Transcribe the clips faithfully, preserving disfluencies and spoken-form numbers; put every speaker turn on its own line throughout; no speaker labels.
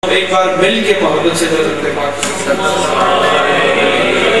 ایک بار مل کے محبت سے حضرت پاک صلی اللہ علیہ وسلم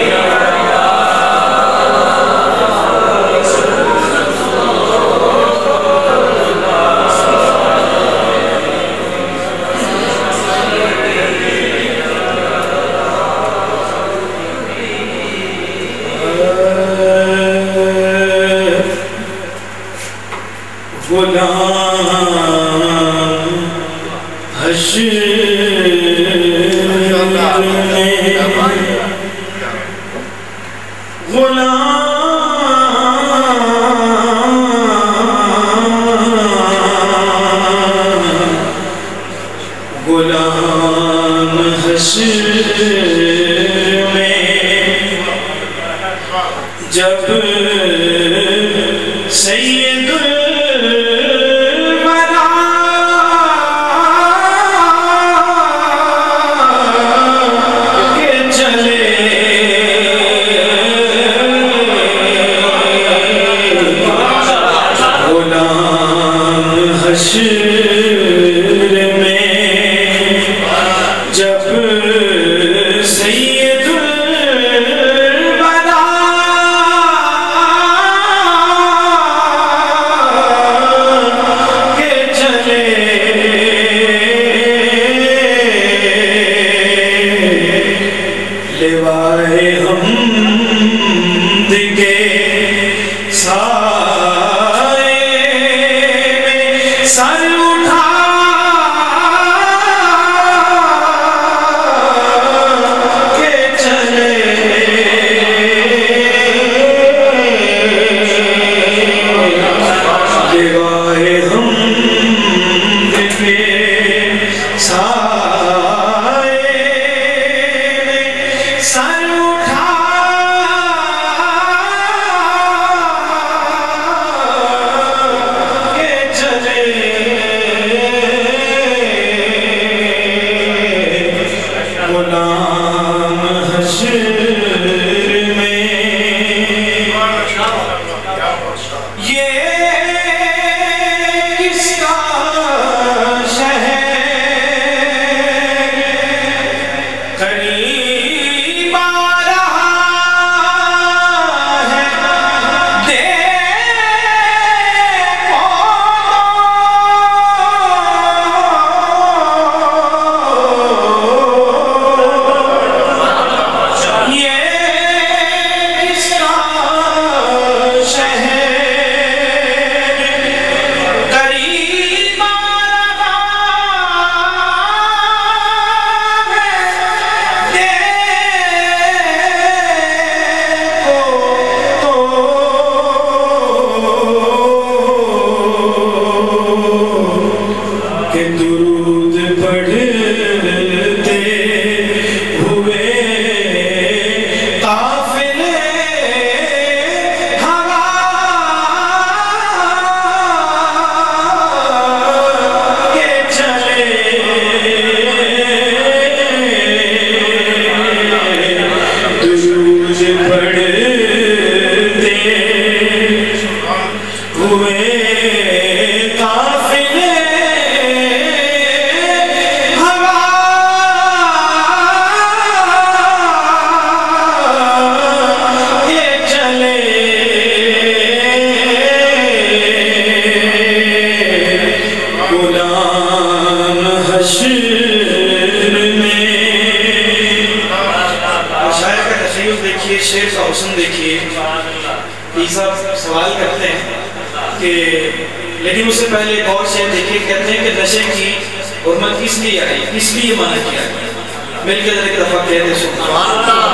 لیکن اس سے پہلے ایک اور شعر دیکھیے، کہتے ہیں کہ نشے کی حرمت اس لیے آئی، اس لیے مانا کیا گیا۔ مل کے ذرا ایک دفعہ کہتے سبحان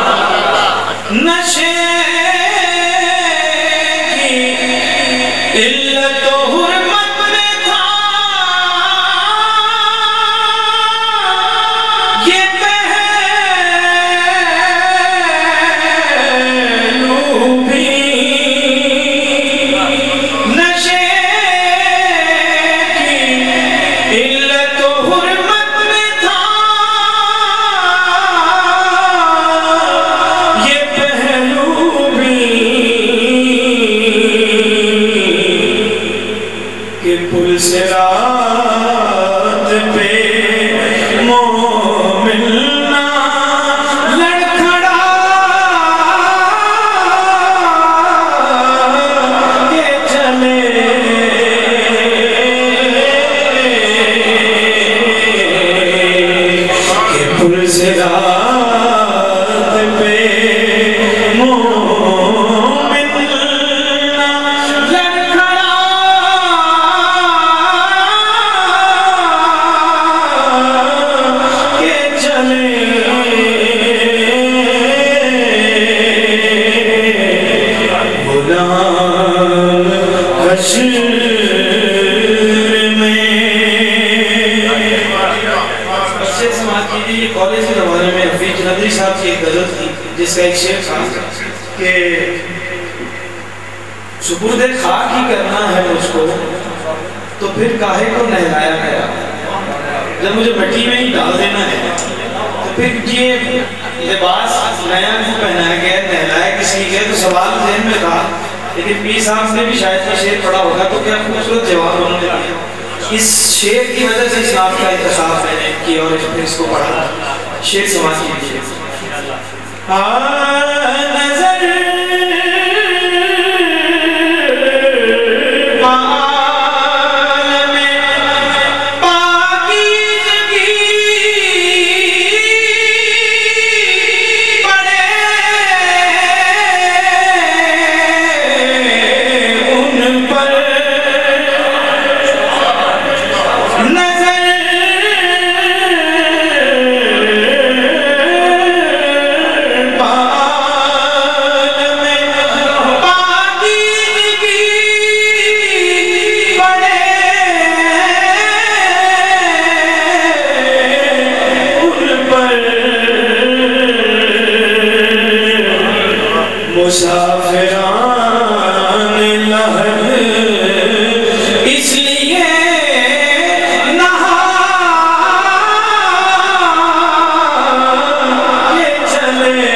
اللہ۔ نشے کی علت و حرمت میں تھا یہ پہلو بھی، نشے کی علت و حرمت میں تھا یہ پہلو بھی، شعر سماعت کیجیے. یہ کالج کے زمانے میں حفیظ ندوی صاحب کی ایک غزل تھی جس کا ایک شعر تھا کہ سپرد خاک ہی کرنا ہے مجھ کو تو پھر کاہے کو نہلایا گیا. جب مجھے مٹی میں ہی ڈال دینا ہے تو پھر یہ لباس نیا پہنایا گیا, نہلایا کس لیے گیا. تو سوال ذہن میں تھا, لیکن پیر صاحب نے بھی شاید یہ شعر پڑھا ہوگا تو کیا خوبصورت جواب انہوں نے دیا. اس شعر کی وجہ سے اسلام کا انتخاب میں نے کیا اور پھر اس کو پڑھا. شعر سماعت کیجیے. نظر مسافران لہد اس لیے نہا کے چلے.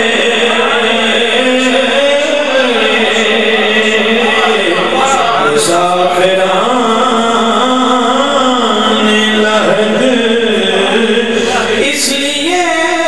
مسافران لہد اس لیے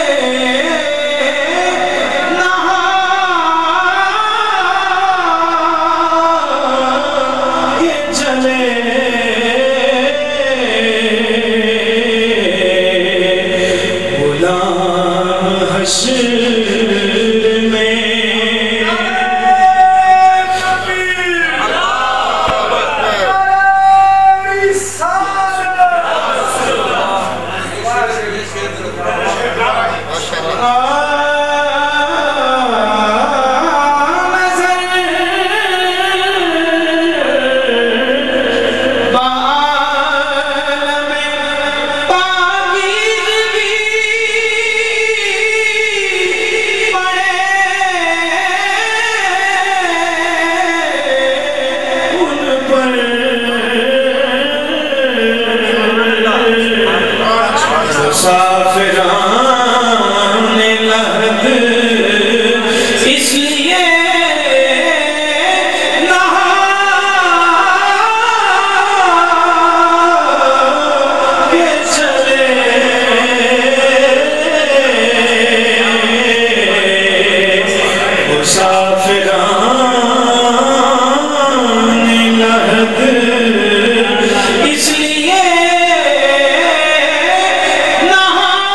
مسافران لہد اس لیے نہا کے چلے. مسافران لہد اس لیے نہا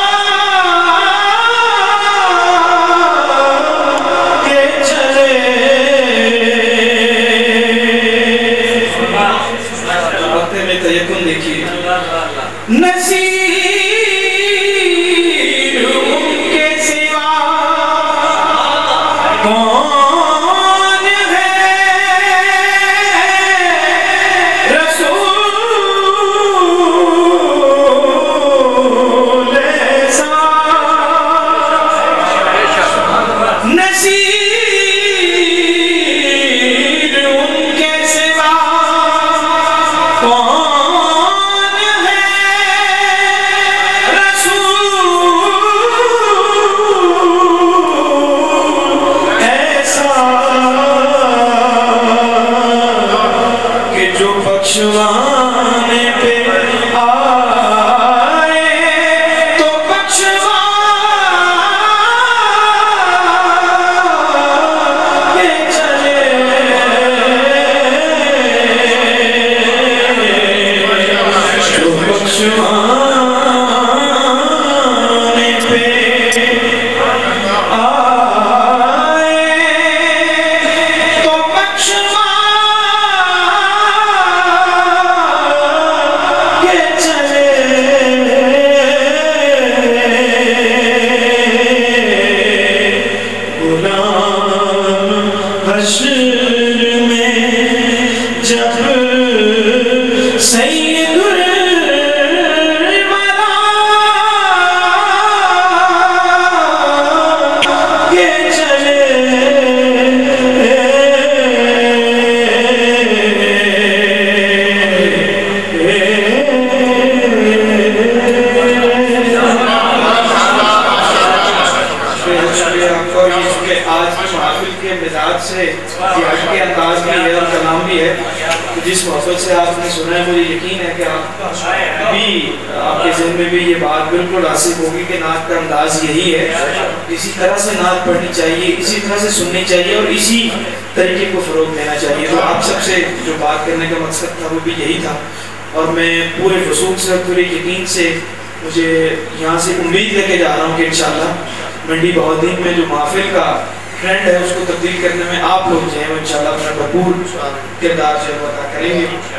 چونکہ آج کی محافل کے مزاج سے یہ ہٹ کے انداز بھی ہے اور کلام بھی ہے، تو جس محبت سے آپ نے سنا ہے مجھے یقین ہے کہ آپ بھی آپ کے ذہن میں بھی یہ بات بالکل حاصل ہوگی کہ نعت کا انداز یہی ہے، اسی طرح سے نعت پڑھنی چاہیے، اسی طرح سے سننی چاہیے اور اسی طریقے کو فروغ دینا چاہیے۔ تو آپ سب سے جو بات کرنے کا مقصد تھا وہ بھی یہی تھا، اور میں پورے وثوق سے اور پورے یقین سے مجھے یہاں سے امید لے کے جا رہا ہوں کہ انشاءاللہ منڈی بہودین میں جو محافل کا ٹرینڈ ہے اس کو تبدیل کرنے میں آپ لوگ جو ہیں وہ انشاءاللہ اپنا بھرپور کردار جو ہے وہ ادا کریں گے۔